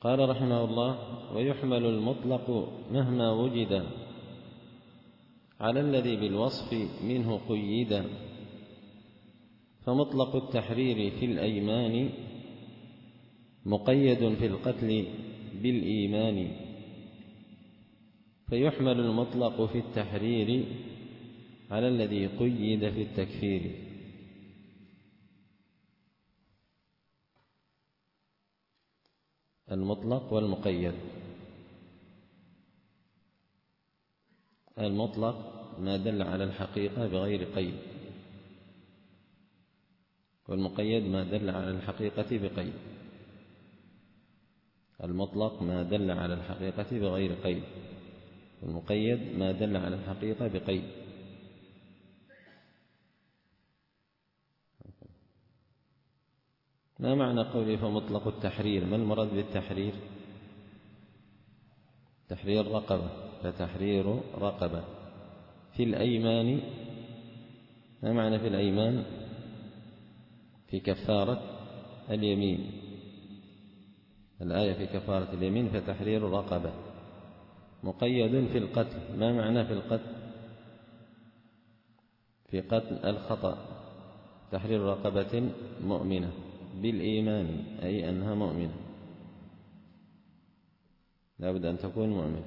قال رحمه الله: ويحمل المطلق مهما وجد على الذي بالوصف منه قيدا، فمطلق التحرير في الأيمان مقيد في القتل بالإيمان. فيحمل المطلق في التحرير على الذي قيد في التكفير. المطلق والمقيد: المطلق ما دل على الحقيقة بغير قيد، والمقيد ما دل على الحقيقة بقيد. المطلق ما دل على الحقيقة بغير قيد، والمقيد ما دل على الحقيقة بقيد. ما معنى قوله فمطلق التحرير؟ ما المراد بالتحرير؟ تحرير رقبة، فتحرير رقبة. في الأيمان، ما معنى في الأيمان؟ في كفارة اليمين. الآية في كفارة اليمين فتحرير رقبة. مقيد في القتل، ما معنى في القتل؟ في قتل الخطأ، تحرير رقبة مؤمنة بالإيمان، أي أنها مؤمنة، لا بد أن تكون مؤمنة.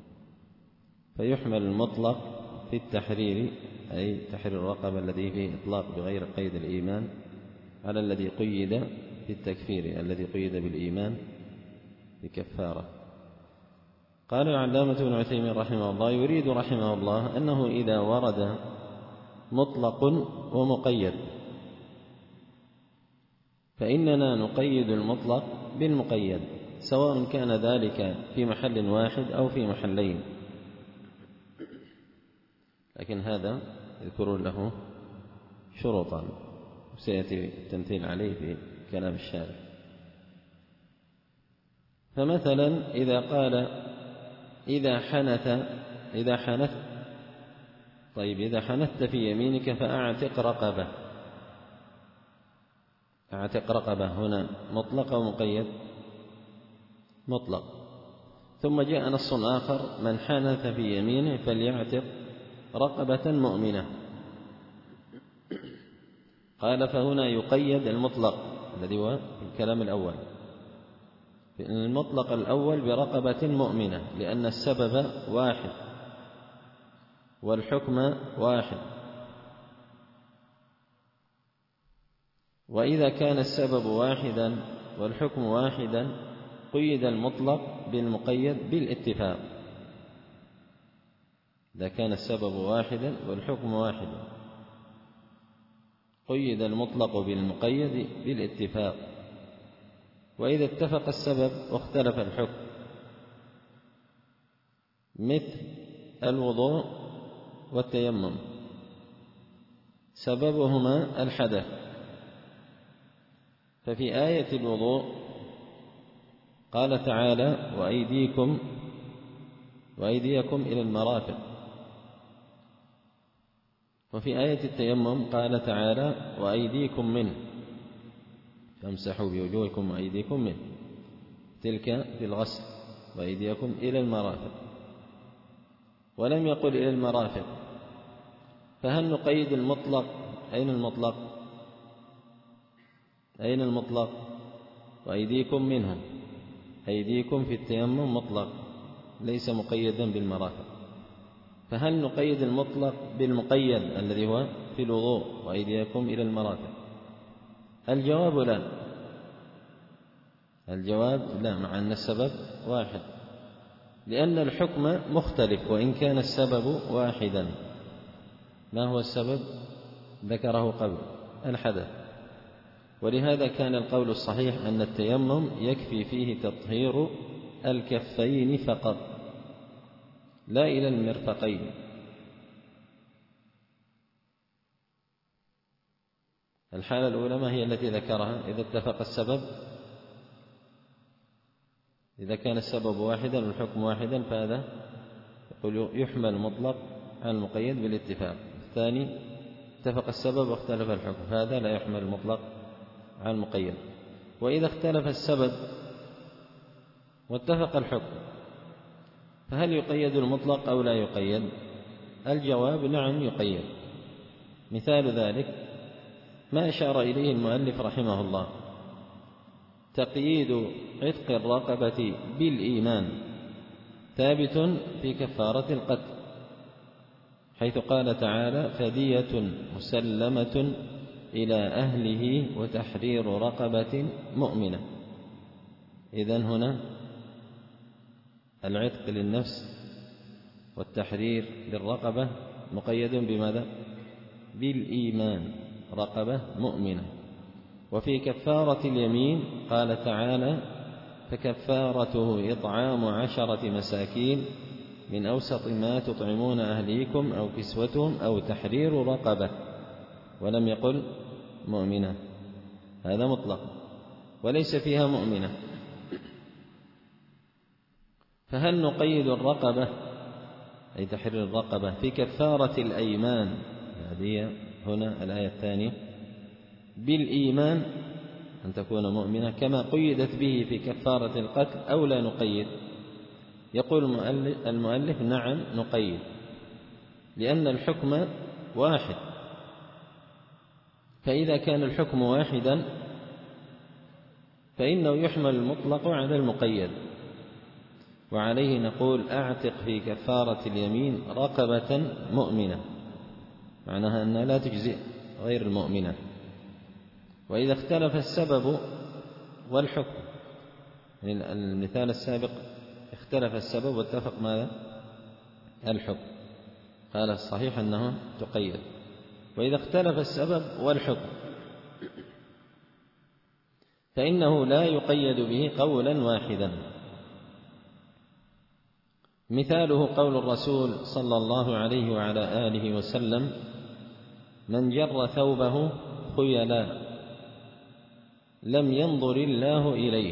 فيحمل المطلق في التحرير، أي تحرير الرقبة الذي فيه إطلاق بغير قيد الإيمان، على الذي قيد في التكفير، الذي قيد بالإيمان بكفارة. قال العلامة ابن عثيمين رحمه الله: يريد رحمه الله أنه إذا ورد مطلق ومقيد فإننا نقيد المطلق بالمقيد، سواء كان ذلك في محل واحد أو في محلين. لكن هذا يذكر له شروطا سيأتي التمثيل عليه في كلام الشارع. فمثلا إذا قال إذا حنثت في يمينك فأعتق رقبة. أعتق رقبة هنا مطلق أو مقيد؟ مطلق. ثم جاء نص آخر: من حنث في يمينه فليعتق رقبة مؤمنة. قال فهنا يقيد المطلق الذي هو الكلام الأول، المطلق الأول برقبة مؤمنة، لأن السبب واحد والحكم واحد. وإذا كان السبب واحدا والحكم واحدا قيد المطلق بالمقيد بالاتفاق. إذا كان السبب واحدا والحكم واحدا قيد المطلق بالمقيد بالاتفاق. وإذا اتفق السبب واختلف الحكم، مثل الوضوء والتيمم، سببهما الحدث، ففي آية الوضوء قال تعالى: وأيديكم إلى المرافق. وفي آية التيمم قال تعالى: وأيديكم منه، فامسحوا بوجوهكم وأيديكم منه. تلك في الغسل، وأيديكم إلى المرافق، ولم يقل إلى المرافق. فهل نقيد المطلق؟ أين المطلق؟ أين المطلق؟ وأيديكم منه، أيديكم في التيمم مطلق ليس مقيدا بالمرافق. فهل نقيد المطلق بالمقيد الذي هو في الوضوء وأيديكم إلى المرافق؟ الجواب لا. الجواب لا، مع أن السبب واحد، لأن الحكم مختلف وإن كان السبب واحدا. ما هو السبب؟ ذكره قبل: الحدث. ولهذا كان القول الصحيح أن التيمم يكفي فيه تطهير الكفين فقط، لا إلى المرفقين. الحالة الأولى ما هي التي ذكرها؟ إذا اتفق السبب، إذا كان السبب واحدا والحكم واحدا فهذا يقول يحمل المطلق على المقيد بالاتفاق. الثاني: اتفق السبب واختلف الحكم، فهذا لا يحمل المطلق على المقيد. وإذا اختلف السبب واتفق الحكم، فهل يقيد المطلق أو لا يقيد؟ الجواب نعم يقيد. مثال ذلك ما أشار إليه المؤلف رحمه الله، تقييد عتق الرقبة بالإيمان ثابت في كفارة القتل، حيث قال تعالى: فدية مسلمة إلى أهله وتحرير رقبة مؤمنة. إذن هنا العتق للنفس والتحرير للرقبة مقيد بماذا؟ بالإيمان، رقبة مؤمنة. وفي كفارة اليمين قال تعالى: فكفارته إطعام 10 مساكين من أوسط ما تطعمون أهليكم أو كسوتهم أو تحرير رقبة، ولم يقل مؤمنة، هذا مطلق وليس فيها مؤمنة. فهل نقيد الرقبة أي تحرير الرقبة في كفارة الأيمان، هذه هنا الآية الثانية، بالإيمان أن تكون مؤمنة كما قيدت به في كفارة القتل، أو لا نقيد؟ يقول المؤلف: نعم نقيد، لأن الحكم واحد، فإذا كان الحكم واحدا فإنه يحمل المطلق على المقيد، وعليه نقول: أعتق في كفارة اليمين رقبة مؤمنة، معناها أنها لا تجزئ غير المؤمنة. وإذا اختلف السبب والحكم، يعني المثال السابق اختلف السبب واتفق ماذا؟ الحكم، قال الصحيح أنه تقيد. وإذا اختلف السبب والحكم فإنه لا يقيد به قولا واحدا. مثاله قول الرسول صلى الله عليه وعلى آله وسلم: من جر ثوبه خيلا لم ينظر الله إليه.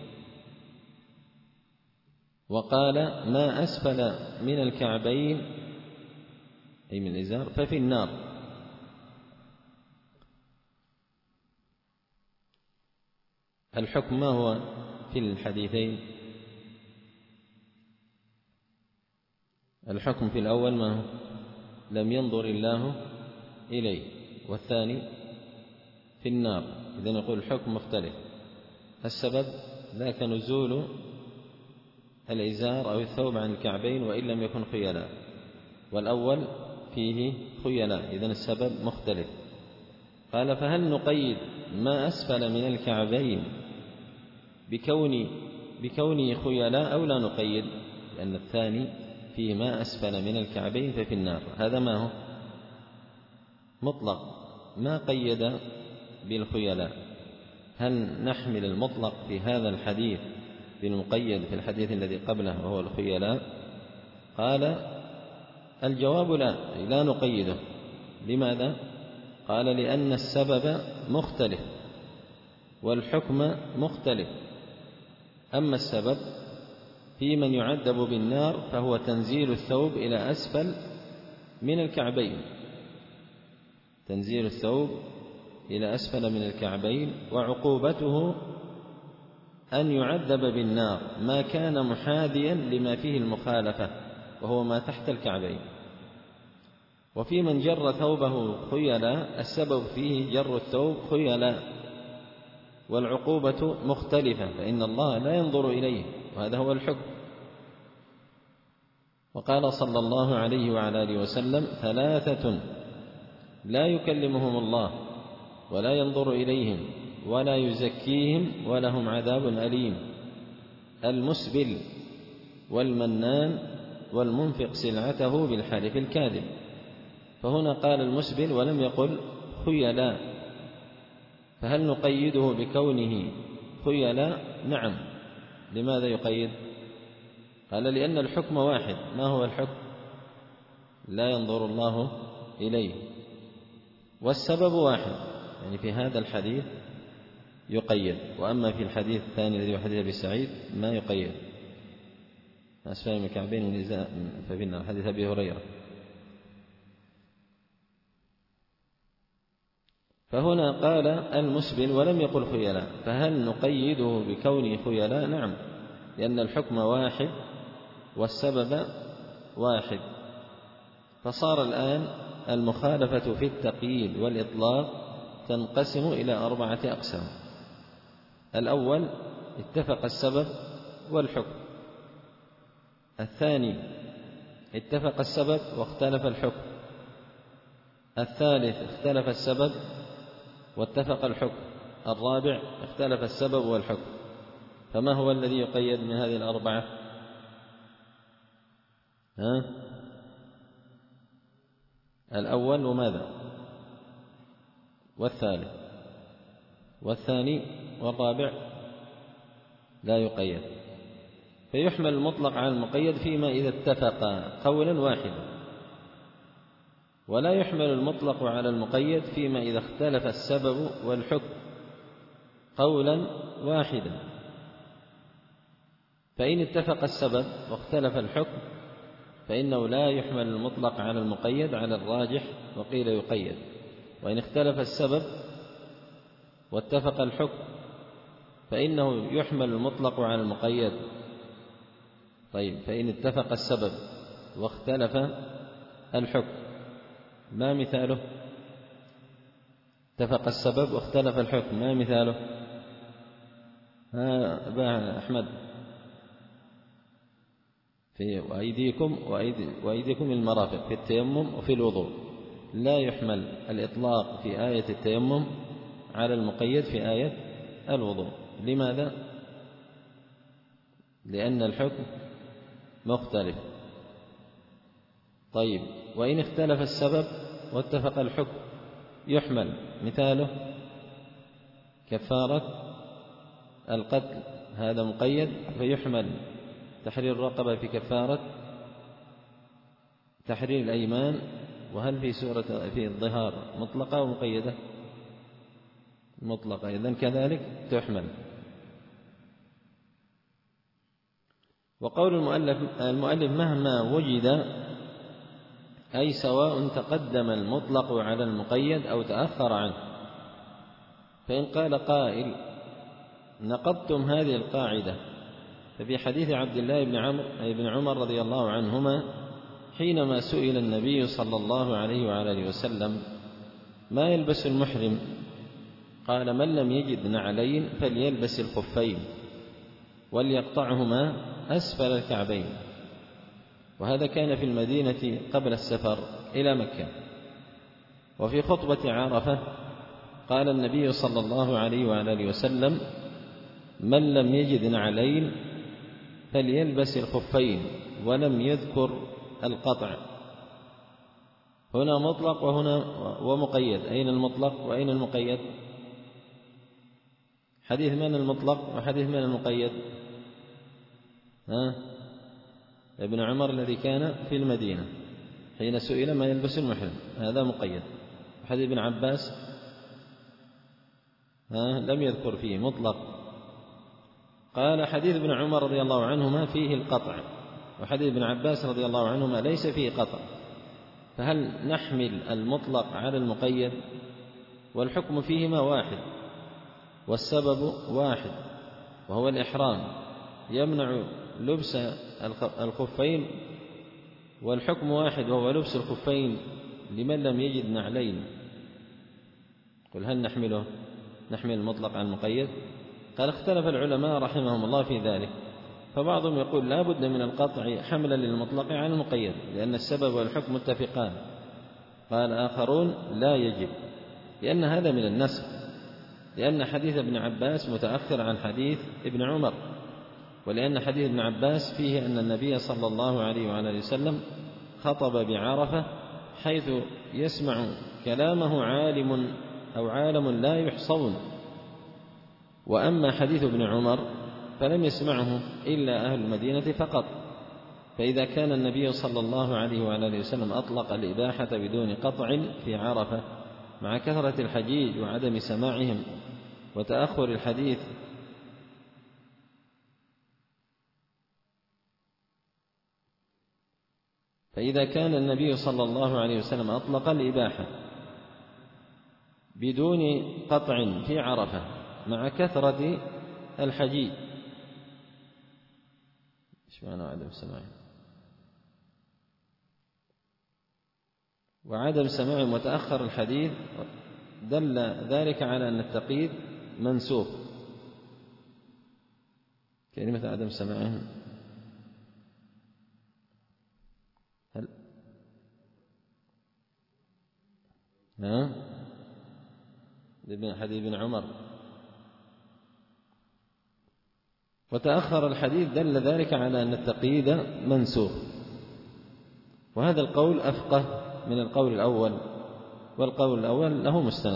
وقال: ما أسفل من الكعبين أي من الإزار ففي النار. الحكم ما هو في الحديثين؟ الحكم في الأول ما هو؟ لم ينظر الله إليه، والثاني في النار. إذن نقول الحكم مختلف. السبب ذاك نزول الإزار أو الثوب عن الكعبين وإن لم يكن خيلاء، والأول فيه خيلاء، إذن السبب مختلف. قال: فهل نقيد ما أسفل من الكعبين بكونه خيلاء أو لا نقيد؟ لأن الثاني فيه ما أسفل من الكعبين ففي النار، هذا ما هو مطلق ما قيد بالخيلاء. هل نحمل المطلق في هذا الحديث بالمقيد في الحديث الذي قبله وهو الخيلاء؟ قال: الجواب لا نقيده. لماذا؟ قال: لأن السبب مختلف والحكم مختلف. أما السبب في من يعذب بالنار فهو تنزيل الثوب إلى أسفل من الكعبين، تنزيل الثوب إلى أسفل من الكعبين، وعقوبته أن يعذب بالنار ما كان محاذيا لما فيه المخالفة وهو ما تحت الكعبين. وفي من جر ثوبه خيلا السبب فيه جر الثوب خيلا، والعقوبة مختلفة، فإن الله لا ينظر إليه، وهذا هو الحكم. وقال صلى الله عليه وعلى آله وسلم: 3 لا يكلمهم الله ولا ينظر إليهم ولا يزكيهم ولهم عذاب أليم: المسبل والمنان والمنفق سلعته بالحلف الكاذب. فهنا قال المسبل ولم يقل خيلاء، فهل نقيده بكونه خيلاء؟ نعم. لماذا يقيد؟ قال: لأن الحكم واحد. ما هو الحكم؟ لا ينظر الله إليه، والسبب واحد، يعني في هذا الحديث يقيد. وأما في الحديث الثاني الذي هو حديث أبي سعيد ما يقيد، أسفل من الكعبين والإزار ففي النار، حديث أبي هريرة. فهنا قال المسبل ولم يقل خيلاء، فهل نقيده بكونه خيلاء؟ نعم، لأن الحكم واحد والسبب واحد. فصار الآن المخالفة في التقييد والإطلاق تنقسم إلى 4 أقسام. الأول اتفق السبب والحكم. الثاني اتفق السبب واختلف الحكم. الثالث اختلف السبب واتفق الحكم. الرابع اختلف السبب والحكم. فما هو الذي يقيد من هذه ال4؟ الأول وماذا؟ والثالث والثاني والرابع لا يقيد. فيحمل المطلق على المقيد فيما إذا اتفقا قولا واحدا، ولا يحمل المطلق على المقيد فيما إذا اختلف السبب والحكم قولا واحدا. فإن اتفق السبب واختلف الحكم فإنه لا يحمل المطلق على المقيد على الراجح، وقيل يقيد. وإن اختلف السبب واتفق الحكم فإنه يحمل المطلق على المقيد. طيب، فإن اتفق السبب واختلف الحكم، ما مثاله؟ اتفق السبب واختلف الحكم، ما مثاله؟ أحمد، في وأيديكم المرافق في التيمم وفي الوضوء. لا يحمل الإطلاق في آية التيمم على المقيد في آية الوضوء. لماذا؟ لأن الحكم مختلف. طيب، وإن اختلف السبب واتفق الحكم يحمل، مثاله كفارة القتل، هذا مقيد فيحمل تحرير الرقبة في كفارة تحرير الأيمان. وهل في الظهار مطلقة أو مقيدة؟ مطلقة، إذن كذلك تحمل. وقول المؤلف مهما وجد، أي سواء تقدم المطلق على المقيد أو تأخر عنه. فإن قال قائل نقضتم هذه القاعدة، ففي حديث عبد الله بن عمر رضي الله عنهما حينما سئل النبي صلى الله عليه وآله وسلم ما يلبس المحرم، قال من لم يجد نعلين فليلبس الخفين وليقطعهما أسفل الكعبين. وهذا كان في المدينة قبل السفر إلى مكة. وفي خطبة عرفة قال النبي صلى الله عليه وآله وسلم من لم يجد نعلين فليلبس الخفين، ولم يذكر القطع. هنا مطلق وهنا ومقيد. أين المطلق وأين المقيد؟ حديث من المطلق وحديث من المقيد؟ ابن عمر الذي كان في المدينة حين سئل ما يلبس المحرم، هذا مقيد. حديث ابن عباس لم يذكر فيه مطلق. قال حديث ابن عمر رضي الله عنهما فيه القطع، وحديث ابن عباس رضي الله عنهما ليس فيه قطع. فهل نحمل المطلق على المقيد؟ والحكم فيهما واحد والسبب واحد، وهو الإحرام يمنع لبس الخفين، والحكم واحد وهو لبس الخفين لمن لم يجد نعلين. قل هل نحمل المطلق على المقيد؟ قال اختلف العلماء رحمهم الله في ذلك، فبعضهم يقول لا بد من القطع حملا للمطلق على المقيد لأن السبب والحكم متفقان. قال آخرون لا يجب، لأن هذا من النسخ، لأن حديث ابن عباس متأخر عن حديث ابن عمر، ولأن حديث ابن عباس فيه أن النبي صلى الله عليه وآله وسلم خطب بعرفة حيث يسمع كلامه عالم لا يحصون. وأما حديث ابن عمر فلم يسمعه إلا أهل المدينة فقط. فإذا كان النبي صلى الله عليه وآله وسلم أطلق الإباحة بدون قطع في عرفة مع كثرة الحجيج وعدم سماعهم وتأخر الحديث، فإذا كان النبي صلى الله عليه وسلم أطلق الإباحة بدون قطع في عرفة مع كثرة الحجيج شو معنى عدم سماعهم؟ وعدم سماعهم وتأخر الحديث دل ذلك على أن التقييد منسوخ. كلمة عدم سماعهم هل حديث ابن عمر وتأخر الحديث دل ذلك على أن التقييد منسوخ، وهذا القول أفقه من القول الأول، والقول الأول له مستند.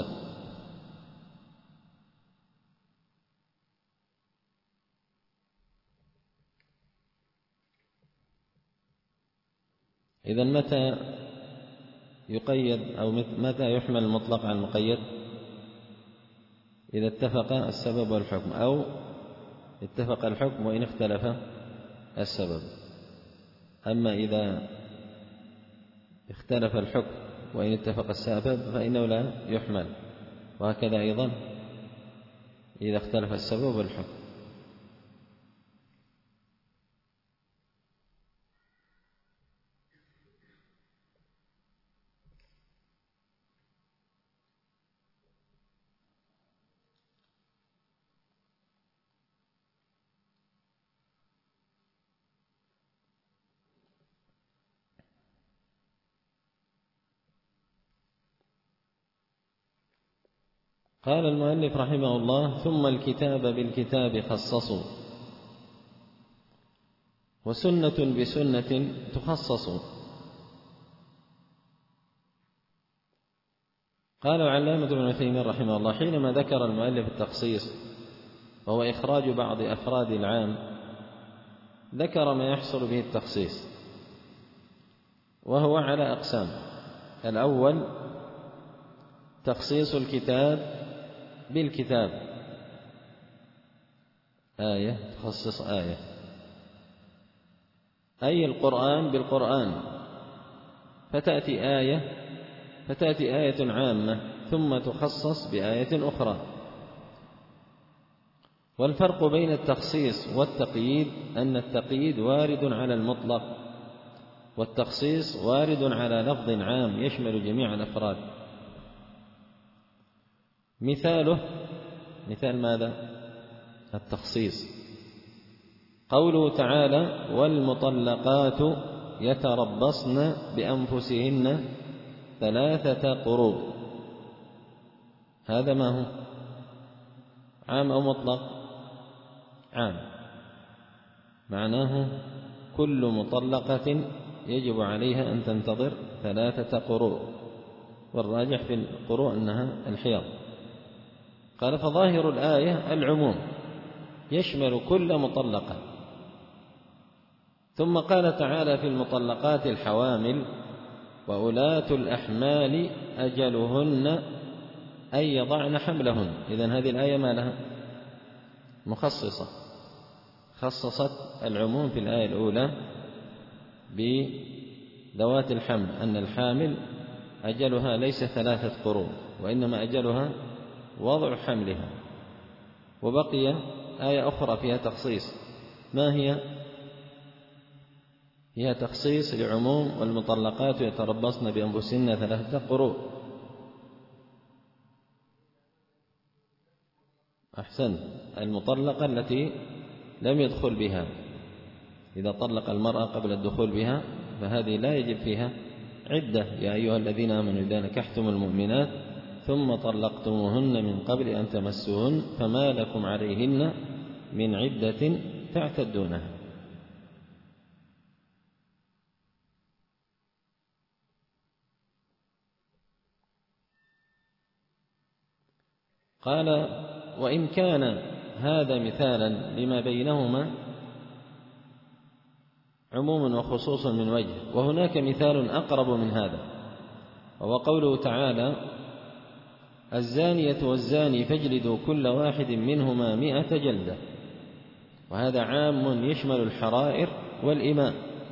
إذن متى يقيد أو متى يحمل المطلق على المقيد؟ إذا اتفق السبب والحكم، أو اتفق الحكم وإن اختلف السبب. أما إذا اختلف الحكم وإن اتفق السبب فإنه لا يحمل، وهكذا أيضا إذا اختلف السبب والحكم. قال المؤلف رحمه الله: ثم الكتاب بالكتاب خصصوا، وسنة بسنة تخصص. قال العلامة ابن عثيمين رحمه الله حينما ذكر المؤلف التخصيص وهو إخراج بعض أفراد العام، ذكر ما يحصل به التخصيص، وهو على أقسام. الأول تخصيص الكتاب بالكتاب، آية تخصص آية، أي القرآن بالقرآن، فتأتي آية عامة ثم تخصص بآية أخرى. والفرق بين التخصيص والتقييد أن التقييد وارد على المطلق، والتخصيص وارد على لفظ عام يشمل جميع الأفراد. مثال ماذا؟ التخصيص قوله تعالى: والمطلقات يتربصن بأنفسهن 3 قروء. هذا ما هو؟ عام أو مطلق؟ عام، معناه كل مطلقة يجب عليها أن تنتظر 3 قروء، والراجح في القروء أنها الحيض. قال: فظاهر الآية العموم يشمل كل مطلقة. ثم قال تعالى في المطلقات الحوامل: وأولاة الأحمال أجلهن أن يضعن حملهن. إذن هذه الآية ما لها؟ مخصصة، خصصت العموم في الآية الأولى بذوات الحمل، أن الحامل أجلها ليس 3 قروء، وإنما أجلها وضع حملها. وبقي آية أخرى فيها تخصيص، ما هي؟ هي تخصيص لعموم: والمطلقات يتربصن بأنفسهن 3 قروء. أحسن، المطلقة التي لم يدخل بها، إذا طلق المرأة قبل الدخول بها فهذه لا يجب فيها عدة. يا أيها الذين آمنوا إذا نكحتم المؤمنات ثم طلقتموهن من قبل أن تمسوهن فما لكم عليهن من عدة تعتدونها. قال: وإن كان هذا مثالا لما بينهما عموم وخصوص من وجه، وهناك مثال أقرب من هذا، وهو قوله تعالى: الزانية والزاني فاجلدوا كل واحد منهما 100 جلدة. وهذا عام يشمل الحرائر والإماء.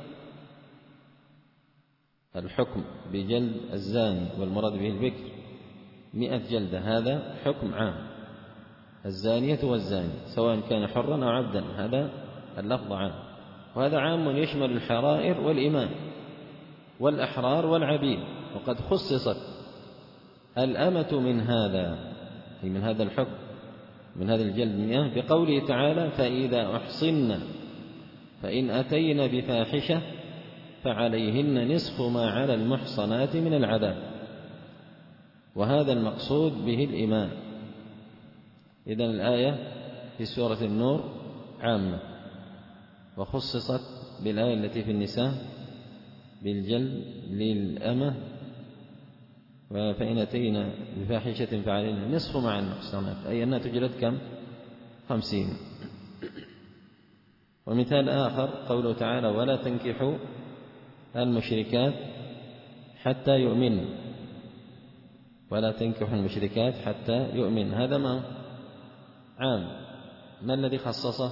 الحكم بجلد الزاني والمراد به البكر 100 جلدة، هذا حكم عام. الزانية والزاني سواء كان حرا أو عبدا، هذا اللفظ عام. وهذا عام يشمل الحرائر والإماء والأحرار والعبيد، وقد خصصت الأمة من هذا، أي من هذا الحكم، من هذا الجلد بقوله تعالى: فإذا أحصن فإن أتين بفاحشة فعليهن نصف ما على المحصنات من العذاب. وهذا المقصود به الإماء. إذن الآية في سورة النور عامة، وخصصت بالآية التي في النساء بالجلد للأمة، فإن أتينا بفاحشة فعليهن نصف مع المحصنات، أي أنها تجلد كم؟ 50. ومثال آخر قوله تعالى: ولا تنكحوا المشركات حتى يؤمن، ولا تنكحوا المشركات حتى يؤمن. هذا ما عام. ما الذي خصصه؟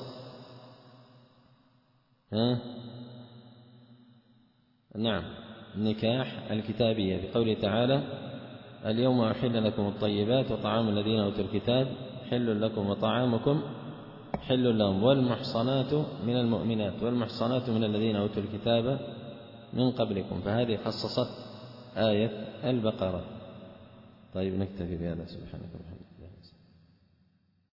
نعم، النكاح الكتابية بقوله تعالى: اليوم أحل لكم الطيبات وطعام الذين أوتوا الكتاب حل لكم وطعامكم حل لهم والمحصنات من المؤمنات والمحصنات من الذين أوتوا الكتاب من قبلكم. فهذه خصصت آية البقرة. طيب، نكتفي بهذا. سبحانك اللهم وبحمدك.